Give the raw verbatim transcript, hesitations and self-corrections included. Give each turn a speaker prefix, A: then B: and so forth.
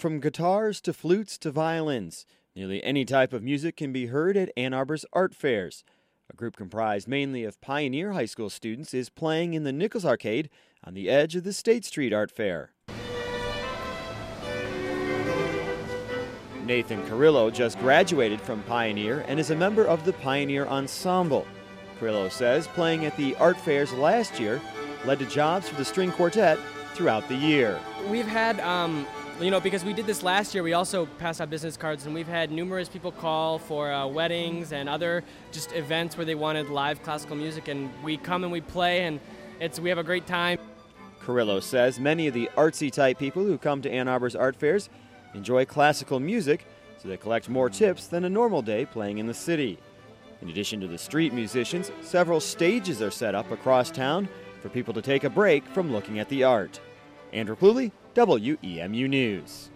A: From guitars to flutes to violins, nearly any type of music can be heard at Ann Arbor's art fairs. A group comprised mainly of Pioneer High School students is playing in the Nichols Arcade on the edge of the State Street Art Fair. Nathan Carrillo just graduated from Pioneer and is a member of the Pioneer Ensemble. Carrillo says playing at the art fairs last year led to jobs for the string quartet throughout the year.
B: We've had, um, you know, because we did this last year, we also passed out business cards, and we've had numerous people call for uh, weddings and other just events where they wanted live classical music, and we come and we play, and it's we have a great time.
A: Carrillo says many of the artsy type people who come to Ann Arbor's art fairs enjoy classical music, so they collect more tips than a normal day playing in the city. In addition to the street musicians, several stages are set up across town for people to take a break from looking at the art. Andrew Cluley, W E M U News.